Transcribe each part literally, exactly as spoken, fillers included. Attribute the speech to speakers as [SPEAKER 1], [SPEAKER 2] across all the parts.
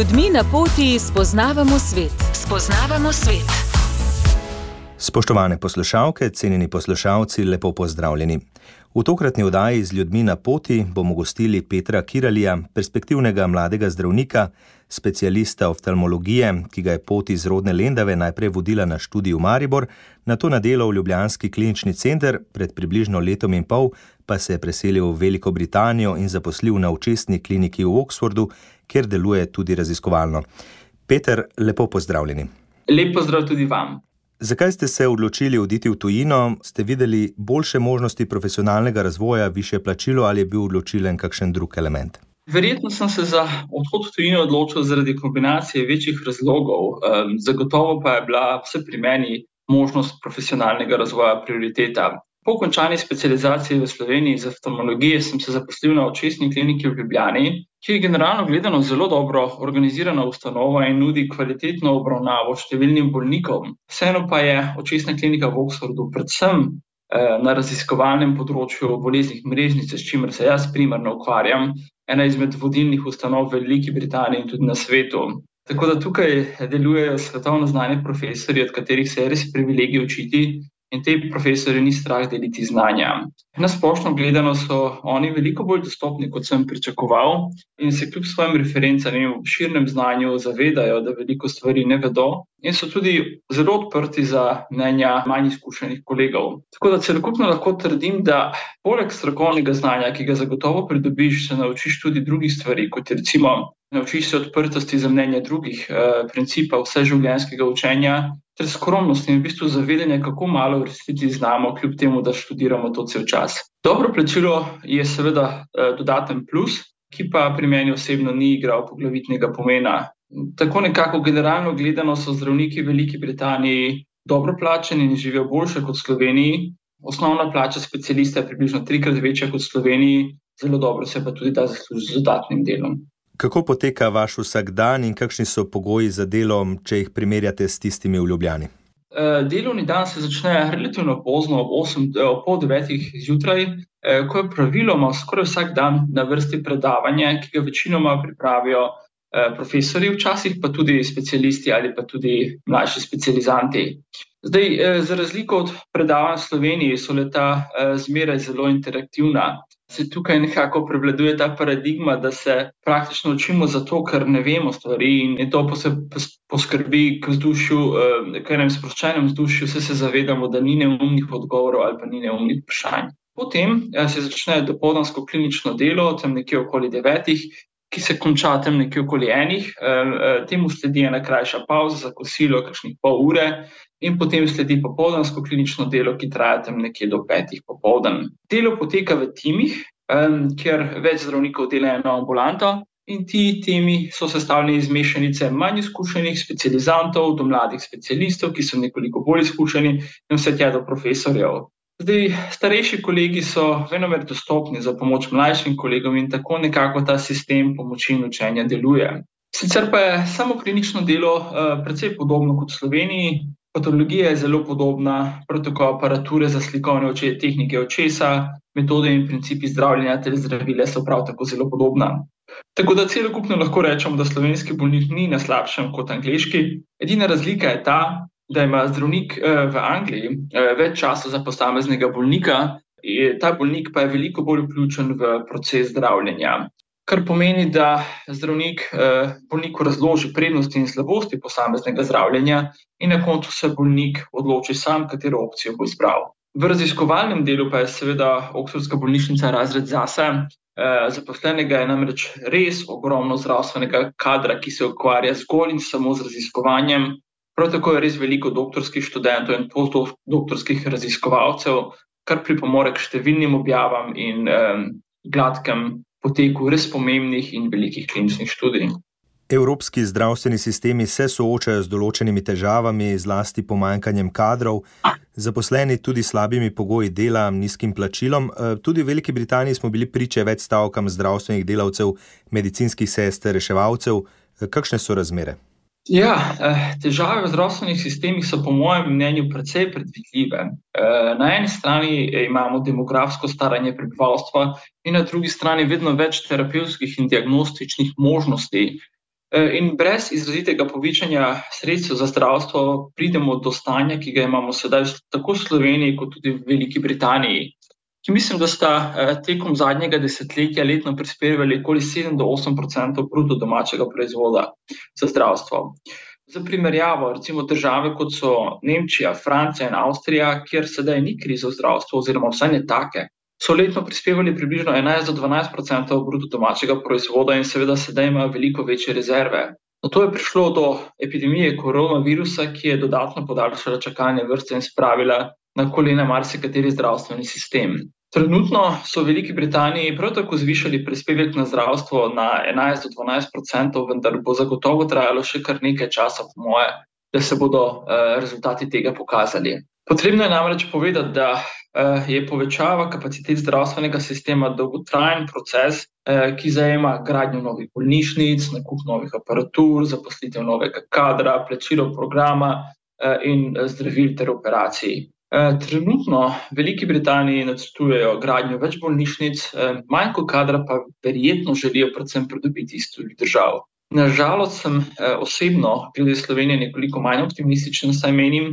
[SPEAKER 1] ljudmi na poti spoznavamo svet. Spoznavamo svet.
[SPEAKER 2] Spoštovane poslušalke, cenjeni poslušalci, lepo pozdravljeni. V tokratni oddaji z ljudmi na poti bomo gostili Petra Kiralija, perspektivnega mladega zdravnika, specialista oftalmologije, ki ga je pot iz rodne Lendave najprej vodila na študij v Maribor, nato na delo v ljubljanski klinični center, pred približno letom in pol pa se je preselil v Veliko Britanijo in zaposlil na očesni kliniki v Oxfordu, kjer deluje tudi raziskovalno. Peter, lepo pozdravljeni.
[SPEAKER 3] Lep pozdrav tudi vam.
[SPEAKER 2] Zakaj ste se odločili oditi v tujino? Ste videli boljše možnosti profesionalnega razvoja, višje plačilo ali je bil odločilen kakšen drug element?
[SPEAKER 3] Verjetno sem se za odhod v tujino odločil zaradi kombinacije večjih razlogov. Zagotovo pa je bila vse pri meni možnost profesionalnega razvoja prioriteta. Po končani specializaciji v Sloveniji za oftalmologijo sem se zaposlil na očesni kliniki v Ljubljani, ki je generalno gledano zelo dobro organizirana ustanova in nudi kvalitetno obravnavo številnim bolnikom. Vseeno pa je očesna klinika v Oxfordu predvsem eh, na raziskovalnem področju boleznih mrežnic, s čimer se jaz primarno ukvarjam, ena izmed vodilnih ustanov v Veliki Britaniji in tudi na svetu. Tako da tukaj delujejo svetovno znani profesorji, od katerih se je res privilegij učiti, in te profesorje ni strah deliti znanja. Na splošno gledano so oni veliko bolj dostopni, kot sem pričakoval, in se kljub svojim referencam in obširnem znanju zavedajo, da veliko stvari ne vedo, in so tudi zelo odprti za mnenja manj izkušenih kolegov. Tako da celokupno lahko trdim, da poleg strokovnega znanja, ki ga zagotovo pridobiš, se naučiš tudi drugih stvari, kot je recimo naučiš se odprtosti za mnenje drugih, eh, principa vseživljenjskega učenja, ter skromnost in v bistvu zavedanje, kako malo v resnici znamo, kljub temu, da študiramo to cel čas. Dobro plačilo je seveda eh, dodaten plus, ki pa pri meni osebno ni igral poglavitnega pomena. Tako nekako generalno gledano so zdravniki v Veliki Britaniji dobro plačeni in živijo boljše kot v Sloveniji. Osnovna plača specialista je približno trikrat večja kot v Sloveniji, zelo dobro se pa tudi da zaslužiti z dodatnim delom.
[SPEAKER 2] Kako poteka vaš vsakdan in kakšni so pogoji za delo, če jih primerjate s tistimi v Ljubljani?
[SPEAKER 3] Delovni dan se začne relativno pozno, ob osem, ob pol devetih zjutraj, ko je praviloma skoraj vsak dan na vrsti predavanje, ki ga večinoma pripravijo profesorji, včasih pa tudi specialisti ali pa tudi mlajši specializanti. Zdaj, za razliko od predavanj v Sloveniji so leta zmeraj zelo interaktivna. Se tukaj nekako prevladuje ta paradigma, da se praktično učimo zato, ker ne vemo stvari in to poskrbi k vzdušju, k enem sproščenem vzdušju, vse se zavedamo, da ni neumnih odgovorov ali pa ni neumnih vprašanj. Potem se začne dopoldansko klinično delo, tam nekje okoli devetih, ki se konča tam nekje okoli enih, temu sledi ena krajša pavza za kosilo, kakšnih pol ure, in potem sledi popoldansko klinično delo, ki traja tam nekje do petih popoldan. Delo poteka v timih, kjer več zdravnikov dela eno ambulanto, in ti timi so sestavljeni iz mešanice manj izkušenih specializantov do mladih specialistov, ki so nekoliko bolj izkušeni, in vse tja do profesorjev. Zdaj, starejši kolegi so venomer dostopni za pomoč mlajšim kolegom in tako nekako ta sistem pomoči in učenja deluje. Sicer pa je samo klinično delo uh, precej podobno kot v Sloveniji, patologija je zelo podobna, prav tako aparature za slikovne oče, tehnike očesa, metode in principi zdravljenja ter zdravile so prav tako zelo podobna. Tako da celokupno lahko rečemo, da slovenski bolnik ni na slabšem kot angleški. Edina razlika je ta, da ima zdravnik v Angliji več časa za posameznega bolnika, ta bolnik pa je veliko bolj vključen v proces zdravljenja. Kar pomeni, da zdravnik bolniku razloži prednosti in slabosti posameznega zdravljenja in na koncu se bolnik odloči sam, katero opcijo bo izbral. V raziskovalnem delu pa je seveda Oxfordska bolnišnica razred zase. Zaposlenega je namreč res ogromno zdravstvenega kadra, ki se ukvarja zgolj in samo z raziskovanjem. Prav tako je res veliko doktorskih študentov in postdoktorskih raziskovalcev, kar pripomore k številnim objavam in um, gladkem poteku res pomembnih in velikih kliničnih študij.
[SPEAKER 2] Evropski zdravstveni sistemi se soočajo z določenimi težavami, zlasti pomanjkanjem kadrov, zaposleni tudi slabimi pogoji dela, nizkim plačilom. Tudi v Veliki Britaniji smo bili priče več stavkam zdravstvenih delavcev, medicinskih sester, reševalcev. Kakšne so razmere?
[SPEAKER 3] Ja, težave v zdravstvenih sistemih so po mojem mnenju precej predvidljive. Na eni strani imamo demografsko staranje prebivalstva in na drugi strani vedno več terapevtskih in diagnostičnih možnosti, In brez izrazitega povečanja sredstev za zdravstvo pridemo do stanja, ki ga imamo sedaj tako v Sloveniji kot tudi v Veliki Britaniji, ki mislim, da sta tekom zadnjega desetletja letno prispevali okoli sedem do osem procentov bruto domačega proizvoda za zdravstvo. Za primerjavo, recimo države, kot so Nemčija, Francija in Avstrija, kjer sedaj ni krize v zdravstvu oziroma vsaj ne take, so letno prispevali približno enajst do dvanajst procentov bruto domačega proizvoda in seveda sedaj imajo veliko večje rezerve. Nato je prišlo do epidemije koronavirusa, ki je dodatno podaljšala čakalne vrste in spravila na kolena marsikateri zdravstveni sistem. Trenutno so v Veliki Britaniji prav tako zvišali prispevek na zdravstvo na enajst do dvanajst procentov, vendar bo zagotovo trajalo še kar nekaj časa, po moje, da se bodo uh, rezultati tega pokazali. Potrebno je namreč povedati, da uh, je povečava kapacitet zdravstvenega sistema dolgotrajen proces, uh, ki zajema gradnjo novih bolnišnic, nakup novih aparatur, zaposlitev novega kadra, plačilo programa uh, in zdravil ter operacij. Trenutno v Veliki Britaniji načrtujejo gradnjo več bolnišnic, manjko kadra pa verjetno želijo predvsem pridobiti iz tujih držav. Nažalost sem osebno glede Slovenije nekoliko manj optimističen, saj menim,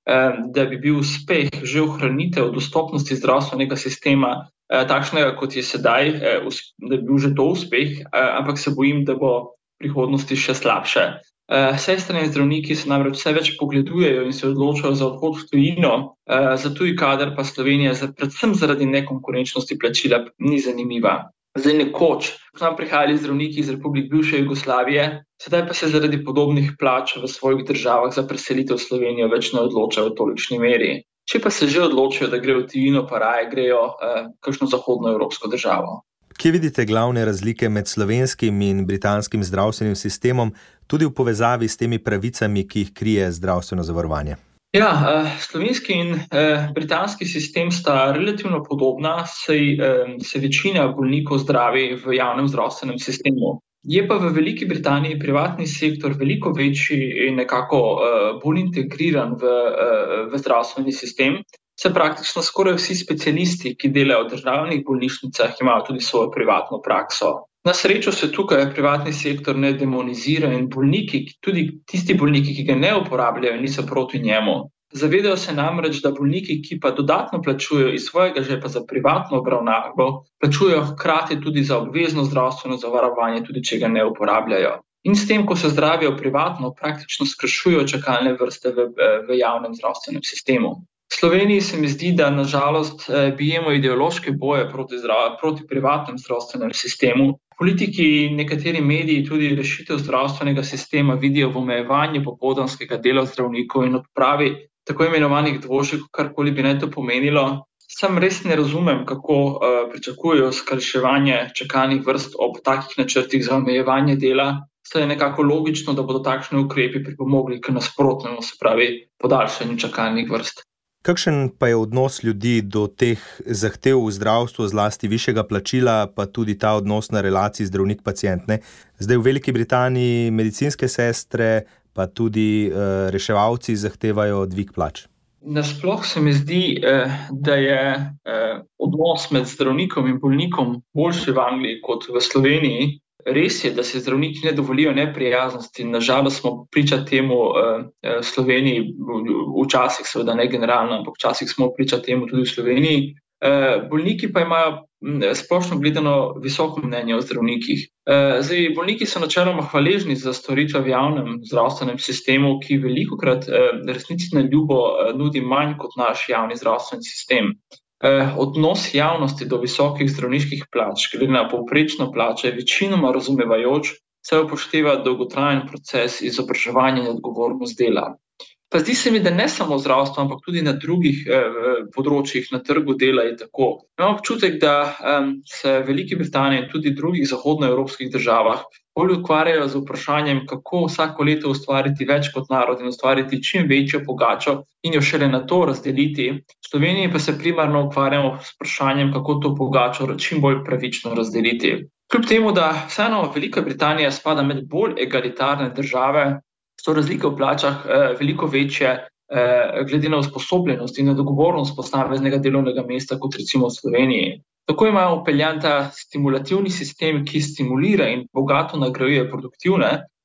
[SPEAKER 3] da bi bil uspeh že ohranitev dostopnosti zdravstvenega sistema takšnega, kot je sedaj, da bi bil že to uspeh, ampak se bojim, da bo v prihodnosti še slabše. Sestre in zdravniki se namreč vse več pogledujejo in se odločajo za odhod v tujino, za tuji kader pa Slovenija predvsem zaradi nekonkurenčnosti plačila ni zanimiva. Zdaj nekoč, ko nam prihajali zdravniki iz Republik bivše Jugoslavije, sedaj pa se zaradi podobnih plač v svojih državah za preselitev v Slovenijo več ne odločajo v tolikšni meri. Če pa se že odločijo, da grejo v tujino, pa raje grejo eh, kakšno zahodno evropsko državo.
[SPEAKER 2] Kje vidite glavne razlike med slovenskim in britanskim zdravstvenim sistemom, tudi v povezavi s temi pravicami, ki jih krije zdravstveno zavarovanje?
[SPEAKER 3] Ja, slovenski in britanski sistem sta relativno podobna, saj se večina bolnikov zdravi v javnem zdravstvenem sistemu. Je pa v Veliki Britaniji privatni sektor veliko večji in nekako bolj integriran v, v zdravstveni sistem. Se praktično skoraj vsi specialisti, ki delajo v državnih bolnišnicah, imajo tudi svojo privatno prakso. Na srečo se tukaj privatni sektor ne demonizira in bolniki, tudi tisti bolniki, ki ga ne uporabljajo, niso proti njemu. Zavedajo se namreč, da bolniki, ki pa dodatno plačujejo iz svojega žepa za privatno obravnavo, plačujejo hkrati tudi za obvezno zdravstveno zavarovanje, tudi če ga ne uporabljajo. In s tem, ko se zdravijo privatno, praktično skrajšujejo čakalne vrste v, v javnem zdravstvenem sistemu. V Sloveniji se mi zdi, da nažalost bijemo ideološke boje proti, zdrav, proti privatnem zdravstvenem sistemu. Politiki in nekateri mediji tudi rešitev zdravstvenega sistema vidijo v omejevanju popoldanskega dela zdravnikov in odpravi tako imenovanih dvoživk, karkoli bi naj to pomenilo. Sam res ne razumem, kako uh, pričakujejo skrajševanje čakalnih vrst ob takih načrtih za omejevanje dela. Saj je nekako logično, da bodo takšni ukrepi pripomogli k nasprotnemu, se pravi podaljšanju čakalnih vrst.
[SPEAKER 2] Kakšen pa je odnos ljudi do teh zahtev v zdravstvu, zlasti višjega plačila, pa tudi ta odnos na relaciji zdravnik-pacient, ne? Zdaj v Veliki Britaniji medicinske sestre, pa tudi uh, reševalci zahtevajo dvig plač.
[SPEAKER 3] Nasploh se mi zdi, eh, da je eh, odnos med zdravnikom in bolnikom boljši v Angliji kot v Sloveniji. Res je, da se zdravniki ne dovolijo neprijaznosti. Nažalost smo priča temu v Sloveniji, včasih seveda ne generalno, ampak včasih smo priča temu tudi v Sloveniji. Bolniki pa imajo splošno gledano visoko mnenje o zdravnikih. Zdaj, bolniki so načeloma hvaležni za storitve v javnem zdravstvenem sistemu, ki velikokrat resnici na ljubo nudi manj kot naš javni zdravstveni sistem. Odnos javnosti do visokih zdravniških plač, glede na povprečno plačo, je večinoma razumevajoč, saj upošteva dolgotrajen proces izobraževanja in odgovornost dela. Pa zdi se mi, da ne samo v zdravstvu, ampak tudi na drugih eh, področjih na trgu dela je tako. Imam občutek, da eh, se v Veliki Britaniji in tudi drugih zahodnoevropskih državah bolj ukvarjajo z vprašanjem, kako vsako leto ustvariti več kot narod in ustvariti čim večjo pogačo in jo šele na to razdeliti. V Sloveniji pa se primarno ukvarjamo s vprašanjem, kako to pogačo čim bolj pravično razdeliti. Kljub temu, da vseeno Velika Britanija spada med bolj egalitarne države, so razlike v plačah eh, veliko večje eh, glede na usposobljenost in na odgovornost posameznega delovnega mesta kot recimo v Sloveniji. Tako imajo vpeljan ta stimulativni sistem, ki stimulira in bogato nagrajuje produktivne,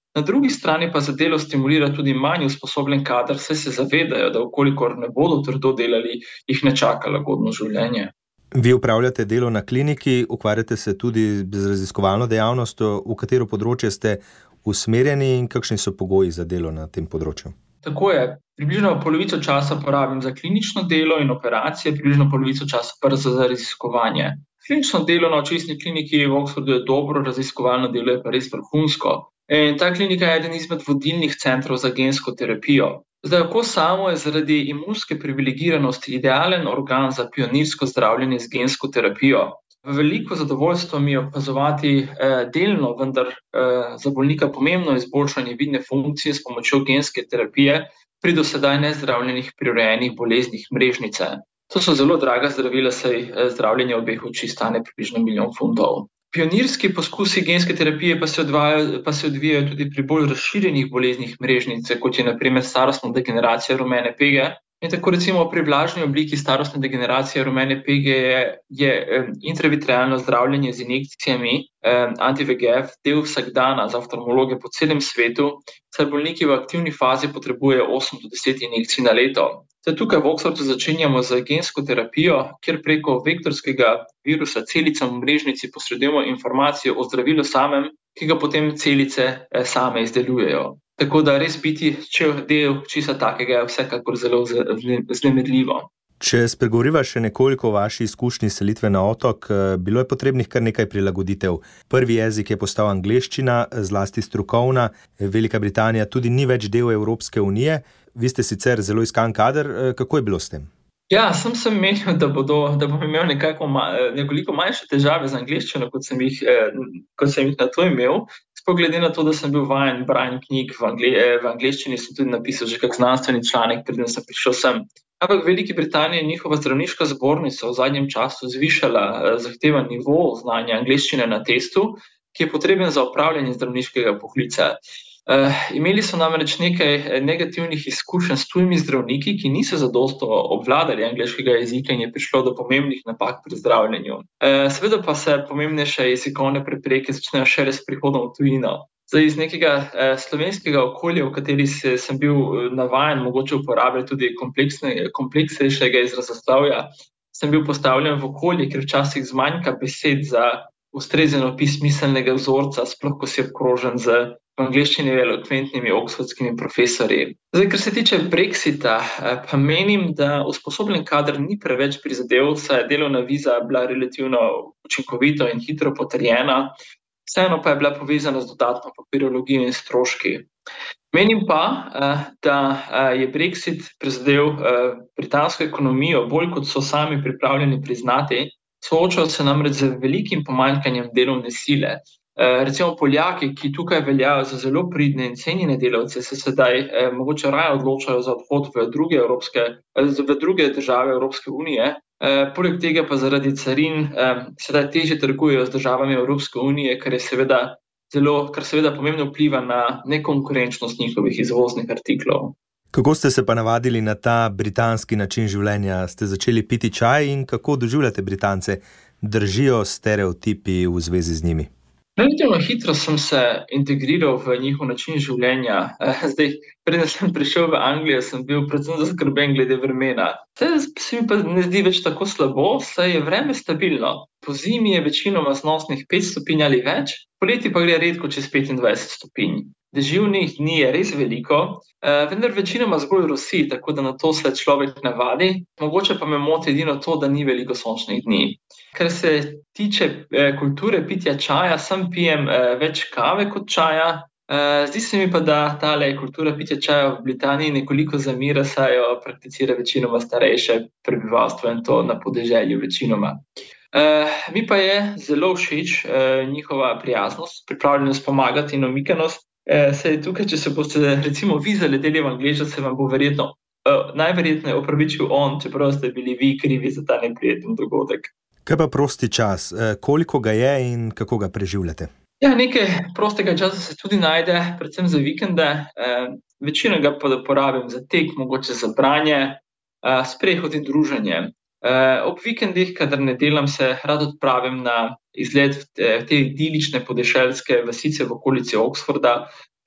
[SPEAKER 3] Na drugi strani pa za delo stimulira tudi manj usposobljen kader, saj se zavedajo, da vkolikor ne bodo trdo delali, jih ne čaka lagodno življenje.
[SPEAKER 2] Vi upravljate delo na kliniki, ukvarjate se tudi z raziskovalno dejavnostjo, v katero področje ste usmerjeni in kakšni so pogoji za delo na tem področju?
[SPEAKER 3] Tako je. Približno polovico časa porabim za klinično delo in operacije, približno polovico časa pa za raziskovanje. Klinično delo na očesni kliniki v Oxfordu je dobro, raziskovalno delo je pa res vrhunsko. In ta klinika je eden izmed vodilnih centrov za gensko terapijo. Zdaj, oko samo je zaradi imunske privilegiranosti idealen organ za pionirsko zdravljenje z gensko terapijo. Veliko zadovoljstvo mi je opazovati eh, delno, vendar eh, za bolnika pomembno izboljšanje vidne funkcije s pomočjo genske terapije pri do sedaj nezdravljenih prirojenih boleznih mrežnice. To so zelo draga zdravila, saj eh, zdravljenje obeh oči stane približno milijon funtov. Pionirski poskusi genske terapije pa se, odvajajo, pa se odvijajo tudi pri bolj razširjenih boleznih mrežnice, kot je na primer starostna degeneracija rumene pege. In tako recimo pri vlažni obliki starostne degeneracije rumene pege je, je intravitrealno zdravljenje z injekcijami eh, anti-V G F del vsakdana za oftalmologe po celem svetu, saj bolniki v aktivni fazi potrebujejo osem do deset injekcij na leto. Zdaj, tukaj v Oxfordu začenjamo z gensko terapijo, kjer preko vektorskega virusa celicam v mrežnici posredujemo informacijo o zdravilu samem, ki ga potem celice eh, same izdelujejo. Tako da res biti del česa takega je vsekakor zelo vznemirljivo.
[SPEAKER 2] Če spregovoriva še nekoliko o vaši izkušnji selitve na otok, bilo je potrebnih kar nekaj prilagoditev. Prvi jezik je postal angleščina, zlasti strokovna. Velika Britanija tudi ni več del Evropske unije. Vi ste sicer zelo iskan kader. Kako je bilo s tem?
[SPEAKER 3] Ja, sem sem menil, da, bodo, da bom imel nekako ma, nekoliko manjše težave z angleščino, kot sem jih, eh, kot sem jih na to imel. Sploh glede na to, da sem bil vajen branja knjig v, angle, v angleščini, sem tudi napisal že kak znanstveni članek, preden sem prišel sem. Ampak v Veliki Britaniji je njihova zdravniška zbornica v zadnjem času zvišala eh, zahtevan nivo znanja angleščine na testu, ki je potreben za opravljanje zdravniškega poklica. Uh, imeli so namreč nekaj negativnih izkušenj s tujimi zdravniki, ki niso zadosto obvladali angleškega jezika in je prišlo do pomembnih napak pri zdravljenju. Uh, seveda pa se pomembnejše jezikovne prepreke začnejo šele s prihodom v tujino. Zdaj, iz nekega uh, slovenskega okolja, v kateri se, sem bil navajen mogoče uporabljati tudi kompleksnejšega izrazoslovja, sem bil postavljen v okolje, ker včasih zmanjka besed za ustrezen opis miselnega vzorca, sploh ko si obkrožen z v angleščini elokventnimi oxfordskimi profesorji. Zdaj, kar se tiče Brexita, pa menim, da usposobljen kader ni preveč prizadev, saj je delovna viza bila relativno učinkovito in hitro potrjena, vseeno pa je bila povezana z dodatno papirologijo in stroški. Menim pa, da je Brexit prizadel britansko ekonomijo bolj, kot so sami pripravljeni priznati, soočajo se namreč z velikim pomanjkanjem delovne sile. Recimo Poljaki, ki tukaj veljajo za zelo pridne in cenjene delavce, se sedaj eh, mogoče raje odločajo za odhod v druge, evropske, v druge države Evropske unije. Eh, poleg tega pa zaradi carin eh, sedaj težje trgujejo z državami Evropske unije, kar je seveda zelo, kar seveda pomembno vpliva na nekonkurenčnost njihovih izvoznih artiklov.
[SPEAKER 2] Kako ste se pa navadili na ta britanski način življenja? Ste začeli piti čaj in kako doživljate Britance? Držijo stereotipi v zvezi z njimi?
[SPEAKER 3] Relativno hitro sem se integriral v njihov način življenja. Zdaj, preden sem prišel v Anglijo, sem bil predvsem zaskrbljen glede vremena. Zdaj se mi pa ne zdi več tako slabo, saj je vreme stabilno. Po zimi je večinoma znosnih pet stopinj ali več, poleti pa gre redko čez petindvajset stopinj. Deživnih dni je res veliko, vendar večinoma zgolj rosi, tako da na to se človek navadi. Mogoče pa me moti edino to, da ni veliko sončnih dni. Kar se tiče eh, kulture pitja čaja, sam pijem eh, več kave kot čaja. Eh, zdi se mi pa, da tale kultura pitja čaja v Britaniji nekoliko zamira, saj jo prakticira večinoma starejše prebivalstvo in to na podeželju večinoma. Eh, mi pa je zelo všeč eh, njihova prijaznost, pripravljenost pomagati in omikanost. Eh, saj tukaj, če se boste recimo vi zaleteli v Angleža, se vam bo verjetno, eh, najverjetneje opravičil on, čeprav ste bili vi krivi za ta neprijeten dogodek.
[SPEAKER 2] Kaj pa prosti čas? Koliko ga je in kako ga preživljate?
[SPEAKER 3] Ja, nekaj prostega časa se tudi najde, predvsem za vikende. Eh, večino ga pa porabim za tek, mogoče za branje, eh, sprehod in druženje. Eh, ob vikendih, kadar ne delam, se rad odpravim na izlet v te, te idilične podeželske vasice v okolici Oxforda,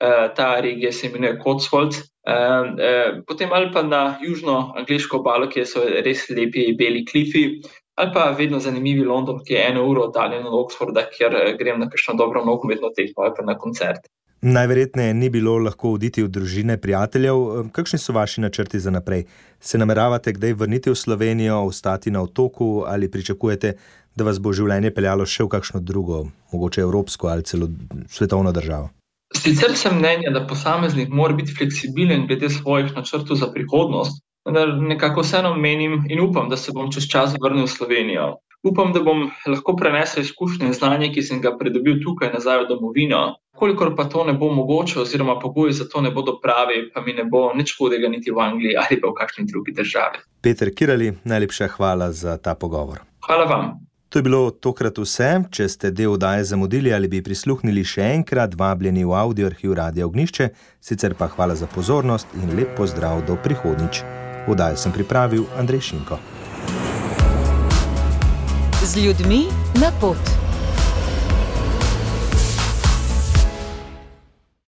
[SPEAKER 3] ta regija se imenuje Cotswolds. Potem ali pa na južno angleško obalo, kjer so res lepi beli klifi, ali pa vedno zanimivi London, ki je eno uro oddaljen od Oxforda, kjer grem na kakšno dobro nogometno tekmo ali pa na koncert.
[SPEAKER 2] Najverjetneje ni bilo lahko oditi v družine prijateljev. Kakšni so vaši načrti za naprej? Se nameravate kdaj vrniti v Slovenijo, ostati na otoku ali pričakujete, da vas bo življenje peljalo še v kakšno drugo, mogoče evropsko ali celo svetovno državo?
[SPEAKER 3] Sicer sem mnenja, da posameznik mora biti fleksibilen glede svojih načrtov za prihodnost, vendar nekako vseeno menim in upam, da se bom čez čas vrnil v Slovenijo. Upam, da bom lahko prenesel izkušnje in znanje, ki sem ga pridobil tukaj nazaj v domovino. Kolikor pa to ne bo mogoče oziroma pogoji za to ne bodo pravi, pa mi ne bo nič hudega niti v Angliji ali pa v kakšni drugi državi.
[SPEAKER 2] Peter Kirali, najlepša hvala za ta pogovor.
[SPEAKER 3] Hvala vam.
[SPEAKER 2] To je bilo tokrat vse. Če ste del oddaje zamudili ali bi prisluhnili še enkrat, vabljeni v audioarhiv Radia Ognjišče, sicer pa hvala za pozornost in lep pozdrav do prihodnjič. Oddajo sem pripravil Andrej Šinko.
[SPEAKER 1] Z ljudmi na pot.